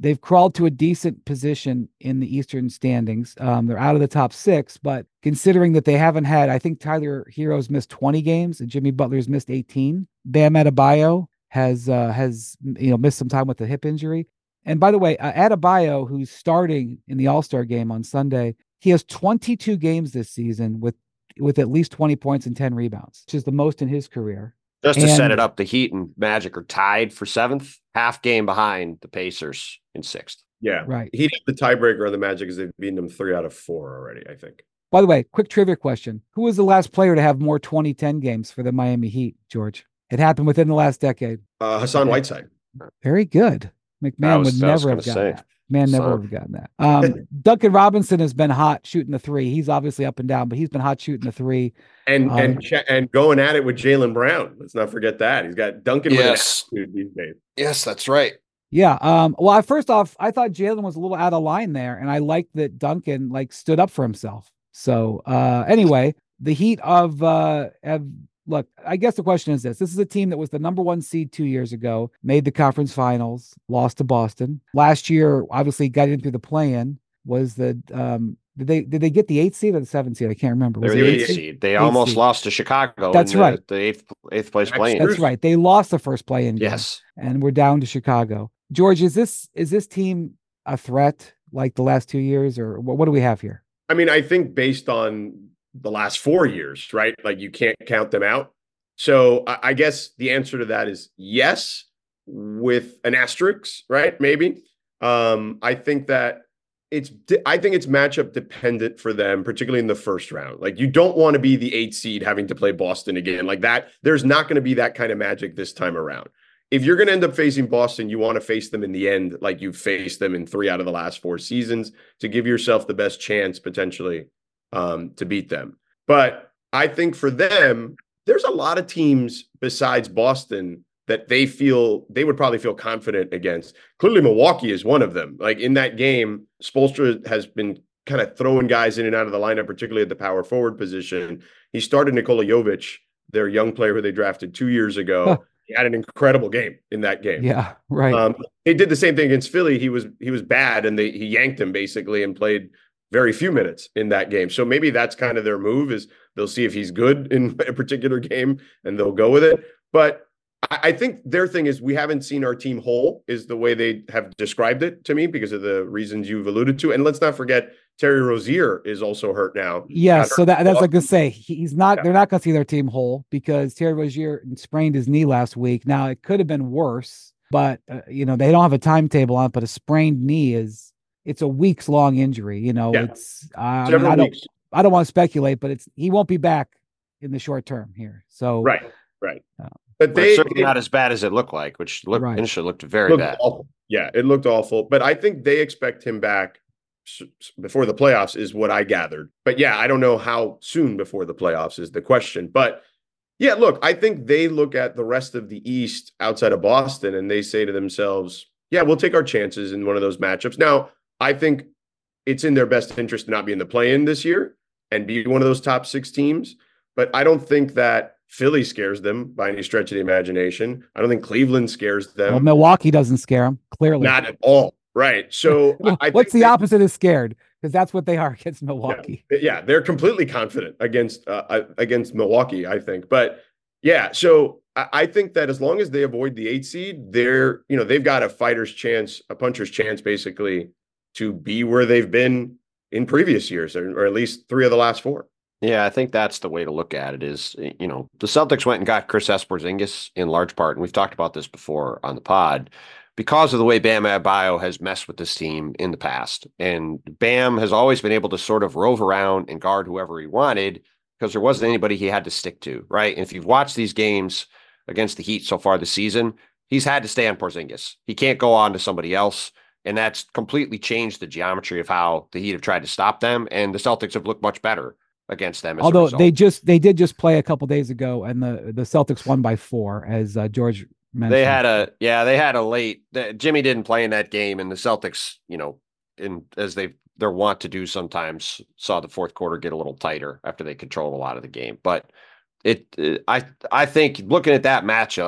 they've crawled to a decent position in the Eastern standings. Um, they're out of the top six, but considering that they haven't had, I think Tyler Hero's missed twenty games and Jimmy Butler's missed eighteen. Bam Adebayo has uh, has you know missed some time with a hip injury. And by the way, uh, Adebayo, who's starting in the All-Star game on Sunday, he has twenty-two games this season with with at least twenty points and ten rebounds, which is the most in his career. Just to and, set it up, the Heat and Magic are tied for seventh, half game behind the Pacers in sixth. Yeah, right. Heat have the tiebreaker on the Magic because they've beaten them three out of four already, I think. By the way, quick trivia question. Who was the last player to have more twenty ten games for the Miami Heat, George? It happened within the last decade. Uh, Hassan Whiteside. Very good. McMahon was, would never have gotten say. that. Man never would have gotten that. Um, Duncan Robinson has been hot shooting the three. He's obviously up and down, but he's been hot shooting the three. And um, and and going at it with Jaylen Brown. Let's not forget that. He's got Duncan yes. with an attitude these days. Yes, that's right. Yeah. Um, well, I, first off, I thought Jaylen was a little out of line there, and I liked that Duncan like stood up for himself. So uh, anyway, the Heat of uh, have look, I guess the question is this. This is a team that was the number one seed two years ago, made the conference finals, lost to Boston. Last year, obviously got in through the play-in. Was the um did they did they get the eighth seed or the seventh seed? I can't remember. They're Was the it eighth seed? seed. They eighth almost seed. lost to Chicago. That's in the, right. The eighth eighth place play-in. That's right. They lost the first play-in game. Yes. And we're down to Chicago. George, is this is this team a threat like the last two years, or what, what do we have here? I mean, I think based on the last four years, right? Like you can't count them out. So I, I guess the answer to that is yes, with an asterisk, right? Maybe. Um, I think that it's I think it's matchup dependent for them, particularly in the first round. Like you don't want to be the eighth seed having to play Boston again. Like that, there's not going to be that kind of magic this time around. If you're going to end up facing Boston, you want to face them in the end like you've faced them in three out of the last four seasons to give yourself the best chance potentially um, to beat them. But I think for them, there's a lot of teams besides Boston that they feel they would probably feel confident against. Clearly, Milwaukee is one of them. Like in that game, Spoelstra has been kind of throwing guys in and out of the lineup, particularly at the power forward position. He started Nikola Jovic, their young player who they drafted two years ago. Huh. He had an incredible game in that game. Yeah, right. Um, they did the same thing against Philly. He was he was bad, and they he yanked him basically and played very few minutes in that game. So maybe that's kind of their move is they'll see if he's good in a particular game and they'll go with it. But I, I think their thing is we haven't seen our team whole is the way they have described it to me because of the reasons you've alluded to. And let's not forget Terry Rozier is also hurt now. Yes, so that, that's like to say he's not. Yeah. They're not going to see their team whole because Terry Rozier sprained his knee last week. Now it could have been worse, but uh, you know they don't have a timetable on it. But a sprained knee is it's a weeks long injury. You know, Yeah. it's uh, I, Several mean, I don't weeks. I don't want to speculate, but it's he won't be back in the short term here. So Right, right. Uh, but But they certainly it not as bad as it looked like, which looked Right. initially looked very looked bad. awful. Yeah, it looked awful. But I think they expect him back s- s- before the playoffs is what I gathered. But yeah, I don't know how soon before the playoffs is the question. But yeah, look, I think they look at the rest of the East outside of Boston and they say to themselves, yeah, we'll take our chances in one of those matchups. Now, I think it's in their best interest to not be in the play-in this year and be one of those top six teams. But I don't think that Philly scares them by any stretch of the imagination. I don't think Cleveland scares them. well, Milwaukee doesn't scare him clearly. Not at all. Right. So Well, I what's think the they- opposite of scared? Because that's what they are against Milwaukee. Yeah, yeah, they're completely confident against uh, uh, against Milwaukee, I think. But yeah, so I, I think that as long as they avoid the eight seed, they're you know they've got a fighter's chance, a puncher's chance, basically, to be where they've been in previous years, or, or at least three of the last four. Yeah, I think that's the way to look at it is, you know, the Celtics went and got Kristaps Porzingis in large part, and we've talked about this before on the pod, because of the way Bam Adebayo has messed with this team in the past. And Bam has always been able to sort of rove around and guard whoever he wanted because there wasn't anybody he had to stick to, right? And if you've watched these games against the Heat so far this season, he's had to stay on Porzingis. He can't go on to somebody else. And that's completely changed the geometry of how the Heat have tried to stop them. And the Celtics have looked much better against them. As Although a they just they did just play a couple days ago, and the the Celtics won by four, as uh, George mentioned. They had a yeah, they had a late. The, Jimmy didn't play in that game, and the Celtics, you know, in as they they're wont to do sometimes, saw the fourth quarter get a little tighter after they controlled a lot of the game. But it, it I I think looking at that matchup,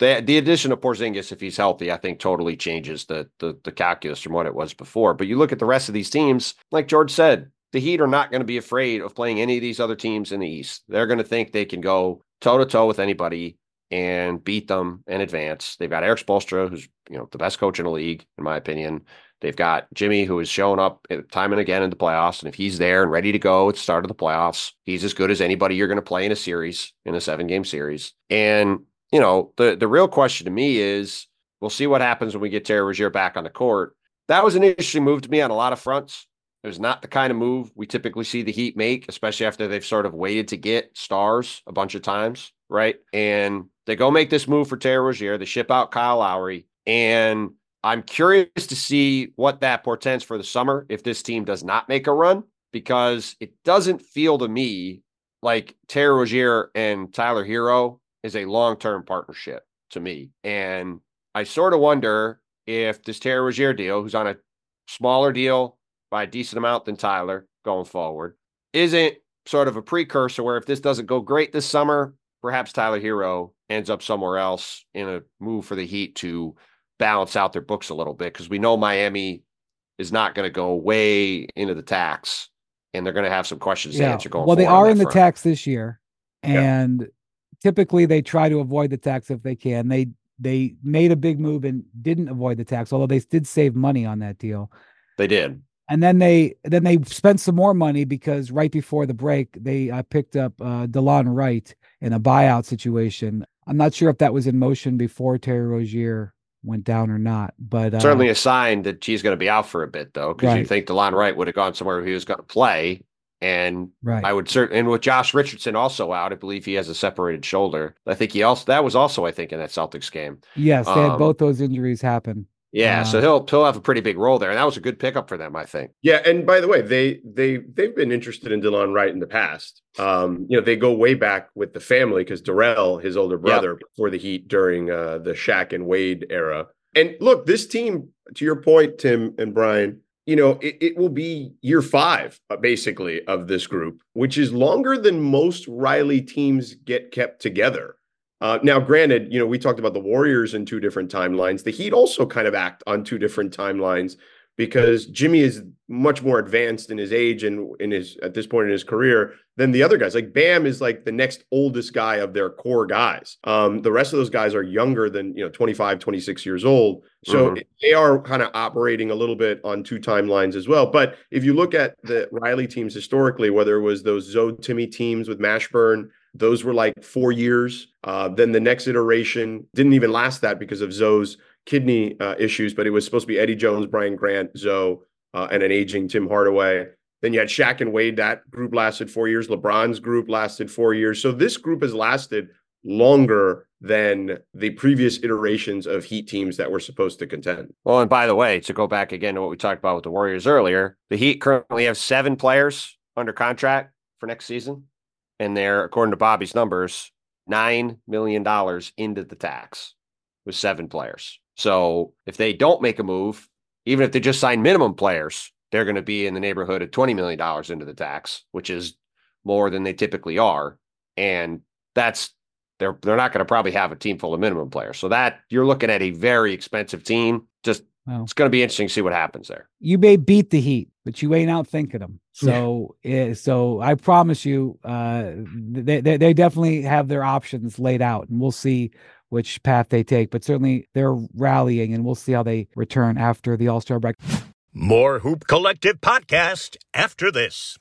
the the addition of Porzingis, if he's healthy, I think totally changes the, the the calculus from what it was before. But you look at the rest of these teams, like George said, the Heat are not going to be afraid of playing any of these other teams in the East. They're going to think they can go toe to toe with anybody and beat them in advance. They've got Erik Spoelstra, who's, you know, the best coach in the league, in my opinion. They've got Jimmy, who has shown up time and again in the playoffs. And if he's there and ready to go at the start of the playoffs, he's as good as anybody you're going to play in a series, in a seven game series. And, you know, the, the real question to me is, we'll see what happens when we get Terry Rozier back on the court. That was an interesting move to me on a lot of fronts. It was not the kind of move we typically see the Heat make, especially after they've sort of waited to get stars a bunch of times, right? And they go make this move for Terry Rozier. They ship out Kyle Lowry. And I'm curious to see what that portends for the summer if this team does not make a run, because it doesn't feel to me like Terry Rozier and Tyler Herro is a long-term partnership to me. And I sort of wonder if this Terry Rozier deal, who's on a smaller deal by a decent amount than Tyler going forward, isn't sort of a precursor where if this doesn't go great this summer, perhaps Tyler Herro ends up somewhere else in a move for the Heat to balance out their books a little bit, because we know Miami is not going to go way into the tax, and they're going to have some questions yeah. to answer going well, forward. Well, they are in front. the tax this year, and yeah. typically they try to avoid the tax if they can. They they made a big move and didn't avoid the tax, although they did save money on that deal. They did. And then they then they spent some more money because right before the break, they uh, picked up uh, DeLon Wright in a buyout situation. I'm not sure if that was in motion before Terry Rozier went down or not, but uh, certainly a sign that he's going to be out for a bit, though, because right. you'd think DeLon Wright would have gone somewhere where he was going to play. And right. I would certainly, and with Josh Richardson also out, I believe he has a separated shoulder. I think he also, that was also, I think, in that Celtics game. Yes, they um, had both those injuries happen. Yeah, uh, so he'll he'll have a pretty big role there, and that was a good pickup for them, I think. Yeah, and by the way, they they they've been interested in DeLon Wright in the past. Um, you know, they go way back with the family because Darrell, his older brother, yep. for the Heat during uh, the Shaq and Wade era. And look, this team, to your point, Tim and Brian, you know, it, it will be year five, uh, basically, of this group, which is longer than most Riley teams get kept together. Uh, now, granted, you know, we talked about the Warriors in two different timelines. The Heat also kind of act on two different timelines because Jimmy is much more advanced in his age and in his at this point in his career than the other guys. Like Bam is like the next oldest guy of their core guys. Um, the rest of those guys are younger than, you know, twenty-five, twenty-six years old. So mm-hmm. they are kind of operating a little bit on two timelines as well. But if you look at the Riley teams historically, whether it was those Zoe Timmy teams with Mashburn, those were like four years. Uh, then the next iteration didn't even last that because of Zoe's kidney uh, issues, but it was supposed to be Eddie Jones, Brian Grant, Zoe, uh, and an aging Tim Hardaway. Then you had Shaq and Wade. That group lasted four years. LeBron's group lasted four years. So this group has lasted longer than the previous iterations of Heat teams that were supposed to contend. Well, and by the way, to go back again to what we talked about with the Warriors earlier, the Heat currently have seven players under contract for next season. And they're, according to Bobby's numbers, nine million dollars into the tax with seven players. So if they don't make a move, even if they just sign minimum players, they're going to be in the neighborhood of twenty million dollars into the tax, which is more than they typically are. And that's, they're, they're not going to probably have a team full of minimum players. So that you're looking at a very expensive team. Just, wow. It's going to be interesting to see what happens there. You may beat the Heat, but you ain't out thinking them. So, yeah. so I promise you, uh, they, they they definitely have their options laid out, and we'll see which path they take. But certainly, they're rallying, and we'll see how they return after the All-Star break. More Hoop Collective podcast after this.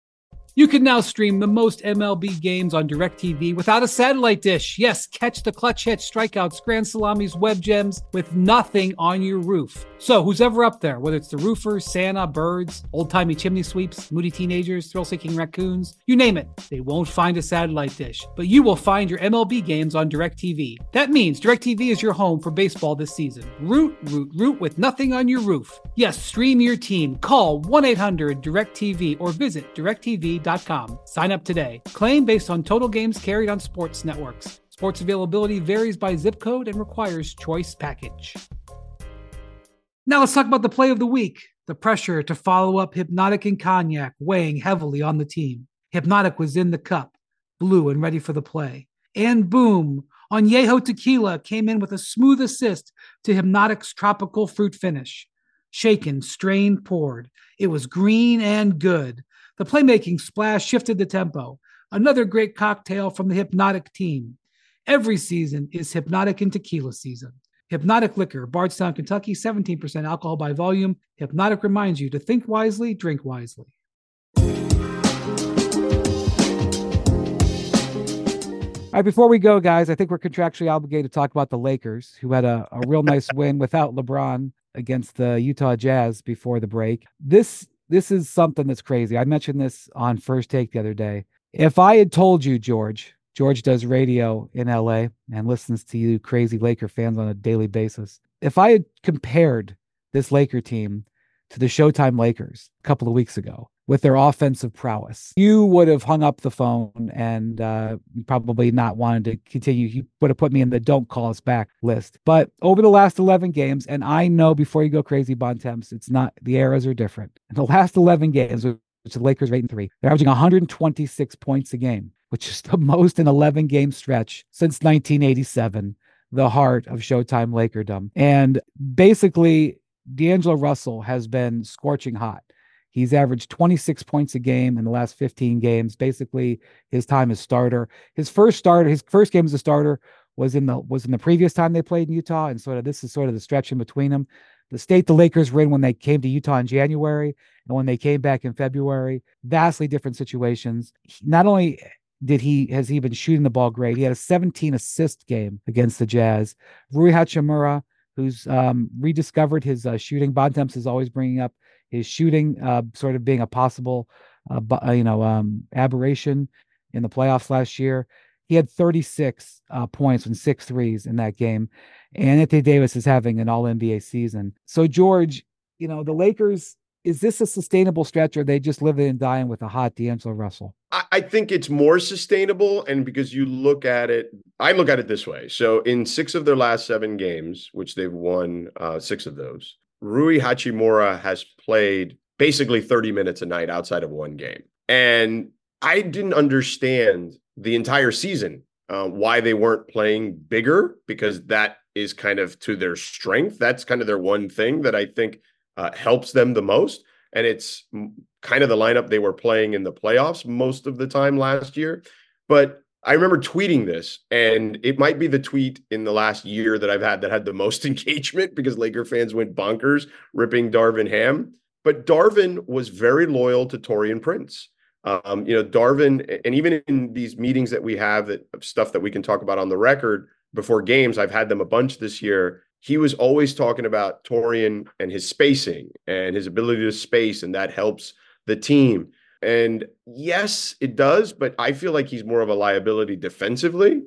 You can now stream the most M L B games on DirecTV without a satellite dish. Yes, catch the clutch hits, strikeouts, grand salamis, web gems with nothing on your roof. So who's ever up there, whether it's the roofers, Santa, birds, old-timey chimney sweeps, moody teenagers, thrill-seeking raccoons, you name it, they won't find a satellite dish. But you will find your M L B games on DirecTV. That means DirecTV is your home for baseball this season. Root, root, root with nothing on your roof. Yes, stream your team. Call one eight hundred direct T V or visit direct T V dot com. Sign up today. Claim based on total games carried on sports networks. Sports availability varies by zip code and requires choice package. Now let's talk about the play of the week. The pressure to follow up Hypnotic and Cognac weighing heavily on the team. Hypnotic was in the cup, blue and ready for the play. And boom, Añejo Tequila came in with a smooth assist to Hypnotic's tropical fruit finish. Shaken, strained, poured. It was green and good. The playmaking splash shifted the tempo. Another great cocktail from the Hypnotic team. Every season is Hypnotic and Tequila season. Hypnotic Liquor, Bardstown, Kentucky, seventeen percent alcohol by volume. Hypnotic reminds you to think wisely, drink wisely. All right, before we go, guys, I think we're contractually obligated to talk about the Lakers, who had a, a real nice win without LeBron against the Utah Jazz before the break. This this is something that's crazy. I mentioned this on First Take the other day. If I had told you, George, George does radio in L A and listens to you crazy Laker fans on a daily basis. If I had compared this Laker team to the Showtime Lakers a couple of weeks ago with their offensive prowess, you would have hung up the phone and uh, probably not wanted to continue. You would have put me in the don't call us back list. But over the last eleven games, and I know before you go crazy, Bontemps, it's not, the eras are different. In the last eleven games, which the Lakers are eight and three, they're averaging one hundred twenty-six points a game, which is the most in eleven game stretch since nineteen eighty-seven, the heart of Showtime Lakerdom. And basically, D'Angelo Russell has been scorching hot. He's averaged twenty-six points a game in the last fifteen games. Basically, his time as starter. His first starter, his first game as a starter was in the was in the previous time they played in Utah, and sort of this is sort of the stretch in between them. The state the Lakers were in when they came to Utah in January and when they came back in February, vastly different situations. Not only did he has he been shooting the ball great, he had a seventeen assist game against the Jazz. Rui Hachimura, who's um, rediscovered his uh, shooting. Bontemps is always bringing up his shooting, uh, sort of being a possible, uh, bu- you know, um, aberration in the playoffs last year. He had thirty-six uh, points and six threes in that game. And Anthony Davis is having an all N B A season. So, George, you know, the Lakers, is this a sustainable stretch, or are they just living and dying with a hot D'Angelo Russell? I, I think it's more sustainable. And because you look at it, I look at it this way. So in six of their last seven games, which they've won uh, six of those, Rui Hachimura has played basically thirty minutes a night outside of one game. And I didn't understand the entire season uh, why they weren't playing bigger, because that is kind of to their strength. That's kind of their one thing that I think uh, helps them the most. And it's kind of the lineup they were playing in the playoffs most of the time last year. But I remember tweeting this, and it might be the tweet in the last year that I've had that had the most engagement, because Laker fans went bonkers ripping Darvin Ham. But Darvin was very loyal to Taurean Prince. Um, you know, Darvin, and even in these meetings that we have, that stuff that we can talk about on the record before games, I've had them a bunch this year. He was always talking about Taurean and his spacing and his ability to space, and that helps the team. And yes, it does, but I feel like he's more of a liability defensively.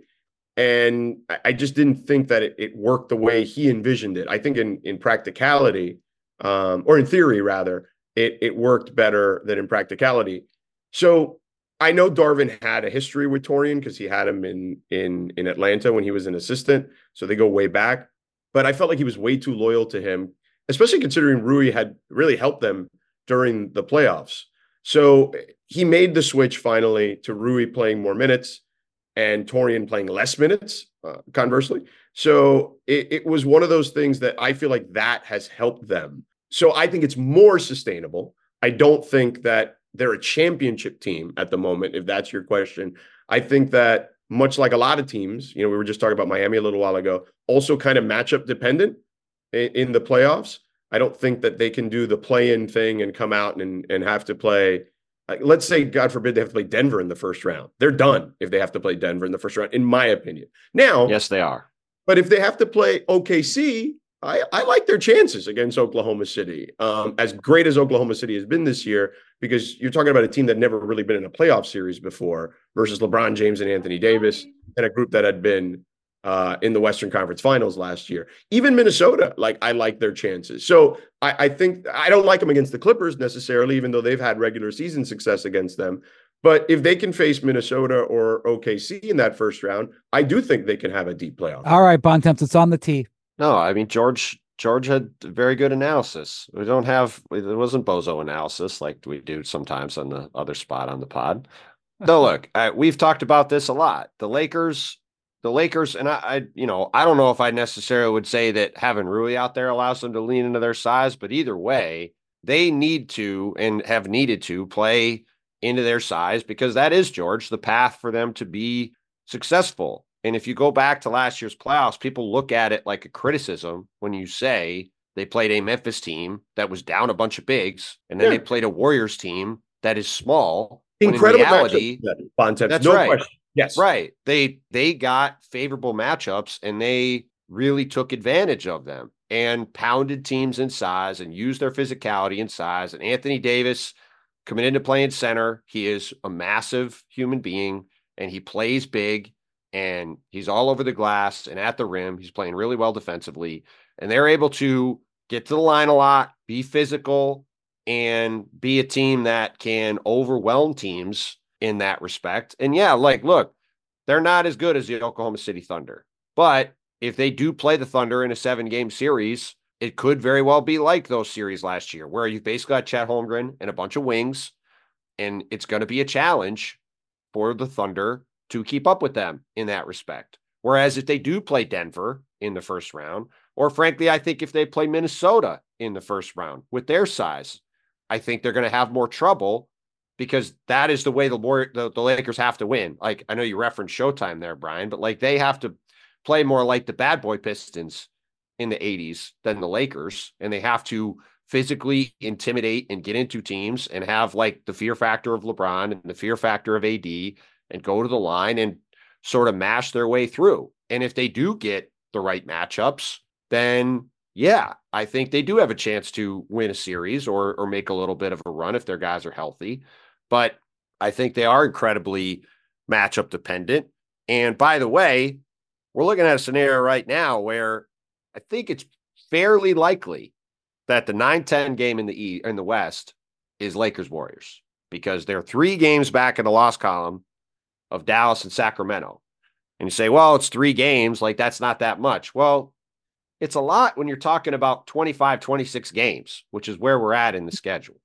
And I just didn't think that it, it worked the way he envisioned it. I think in, in practicality, um, or in theory, rather, it, it worked better than in practicality. So I know Darvin had a history with Taurean because he had him in, in, in Atlanta when he was an assistant. So they go way back. But I felt like he was way too loyal to him, especially considering Rui had really helped them during the playoffs. So he made the switch finally to Rui playing more minutes and Taurean playing less minutes, uh, conversely. So it, it was one of those things that I feel like that has helped them. So I think it's more sustainable. I don't think that they're a championship team at the moment, if that's your question. I think that much like a lot of teams, you know, we were just talking about Miami a little while ago, also kind of matchup dependent in, in the playoffs. I don't think that they can do the play-in thing and come out and, and have to play. Like, let's say, God forbid, they have to play Denver in the first round. They're done if they have to play Denver in the first round, in my opinion. Now, yes, they are. But if they have to play O K C, I, I like their chances against Oklahoma City. Um, as great as Oklahoma City has been this year, because you're talking about a team that never really been in a playoff series before versus LeBron James and Anthony Davis, and a group that had been uh, in the Western Conference Finals last year. Even Minnesota, like, I like their chances. So I, I think I don't like them against the Clippers necessarily, even though they've had regular season success against them. But if they can face Minnesota or O K C in that first round, I do think they can have a deep playoff. All right, Bontemps, it's on the tee. No, I mean, George George had very good analysis. We don't have, it wasn't bozo analysis like we do sometimes on the other spot on the pod. No, look, I, we've talked about this a lot. The Lakers, the Lakers, and I, I, you know, I don't know if I necessarily would say that having Rui out there allows them to lean into their size, but either way, they need to and have needed to play into their size because that is, George, the path for them to be successful. And if you go back to last year's playoffs, people look at it like a criticism when you say they played a Memphis team that was down a bunch of bigs, and then yeah. they played a Warriors team that is small. Incredible in reality, matchup. That's no right. question. Yes. Right. They they got favorable matchups and they really took advantage of them and pounded teams in size and used their physicality and size. And Anthony Davis coming into playing center, he is a massive human being and he plays big and he's all over the glass and at the rim. He's playing really well defensively and they're able to get to the line a lot, be physical, and be a team that can overwhelm teams in that respect. And yeah, like, look, they're not as good as the Oklahoma City Thunder, but if they do play the Thunder in a seven game series, it could very well be like those series last year where you basically got Chet Holmgren and a bunch of wings, and it's going to be a challenge for the Thunder to keep up with them in that respect. Whereas if they do play Denver in the first round, or frankly, I think if they play Minnesota in the first round with their size, I think they're going to have more trouble because that is the way the, the the Lakers have to win. Like, I know you referenced Showtime there, Brian, but like they have to play more like the bad boy Pistons in the eighties than the Lakers. And they have to physically intimidate and get into teams and have like the fear factor of LeBron and the fear factor of A D and go to the line and sort of mash their way through. And if they do get the right matchups, then yeah, I think they do have a chance to win a series or or make a little bit of a run if their guys are healthy. But I think they are incredibly matchup dependent. And by the way, we're looking at a scenario right now where I think it's fairly likely that the nine ten game in the E in the West is Lakers Warriors because they're three games back in the loss column of Dallas and Sacramento. And you say, well, it's three games, like that's not that much. Well, it's a lot when you're talking about twenty-five, twenty-six games, which is where we're at in the schedule.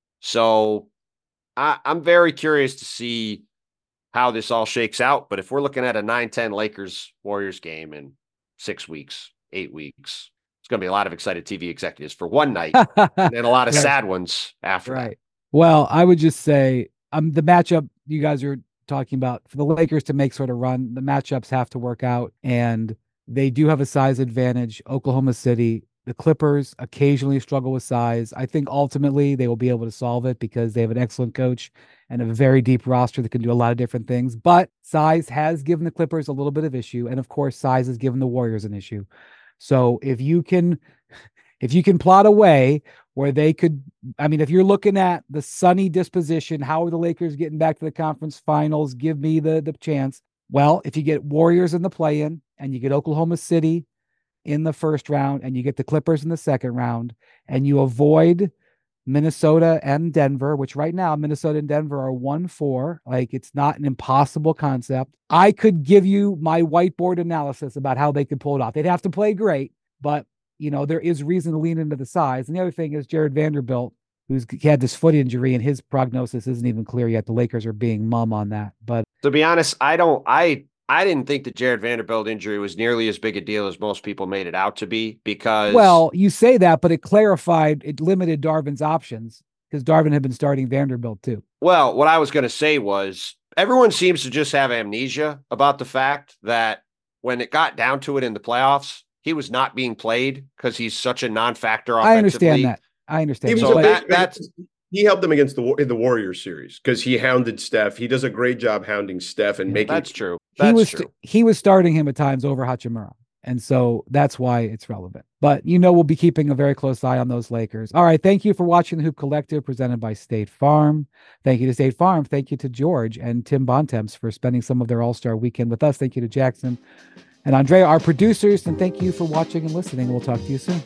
So I, I'm very curious to see how this all shakes out. But if we're looking at a nine ten Lakers Warriors game in six weeks, eight weeks, it's going to be a lot of excited T V executives for one night and then a lot of right. sad ones after right. that. Well, I would just say um, the matchup you guys are talking about for the Lakers to make sort of run, the matchups have to work out and they do have a size advantage. Oklahoma City, the Clippers occasionally struggle with size. I think ultimately they will be able to solve it because they have an excellent coach and a very deep roster that can do a lot of different things. But size has given the Clippers a little bit of issue. And of course, size has given the Warriors an issue. So if you can, if you can plot a way where they could, I mean, if you're looking at the sunny disposition, how are the Lakers getting back to the conference finals? Give me the, the chance. Well, if you get Warriors in the play-in and you get Oklahoma City in the first round and you get the Clippers in the second round and you avoid Minnesota and Denver, which right now Minnesota and Denver are one four, like it's not an impossible concept. I could give you my whiteboard analysis about how they could pull it off. They'd have to play great, but you know, there is reason to lean into the size. And the other thing is Jared Vanderbilt, who's he had this foot injury and his prognosis isn't even clear yet. The Lakers are being mum on that. But to be honest, I don't, I, I didn't think the Jared Vanderbilt injury was nearly as big a deal as most people made it out to be because. Well, you say that, but it clarified, it limited Darvin's options because Darvin had been starting Vanderbilt too. Well, what I was going to say was everyone seems to just have amnesia about the fact that when it got down to it in the playoffs, he was not being played because he's such a non-factor offensively. I understand that. I understand. So that, that's he helped them against the in the Warriors series because he hounded Steph. He does a great job hounding Steph and yeah, making. That's true. That's he was true. He was starting him at times over Hachimura, and so that's why it's relevant. But you know, we'll be keeping a very close eye on those Lakers. All right, thank you for watching the Hoop Collective, presented by State Farm. Thank you to State Farm. Thank you to George and Tim Bontemps for spending some of their All-Star weekend with us. Thank you to Jackson and Andrea, our producers, and thank you for watching and listening. We'll talk to you soon.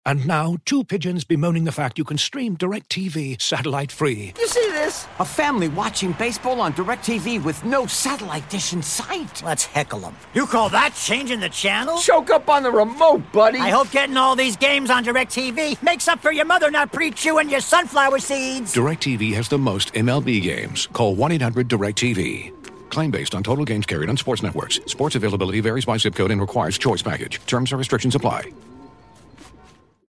And now, two pigeons bemoaning the fact you can stream DirecTV satellite-free. You see this? A family watching baseball on DirecTV with no satellite dish in sight. Let's heckle them. You call that changing the channel? Choke up on the remote, buddy. I hope getting all these games on DirecTV makes up for your mother not pre-chewing your sunflower seeds. DirecTV has the most M L B games. Call one eight hundred direct T V. Claim based on total games carried on sports networks. Sports availability varies by zip code and requires choice package. Terms and restrictions apply.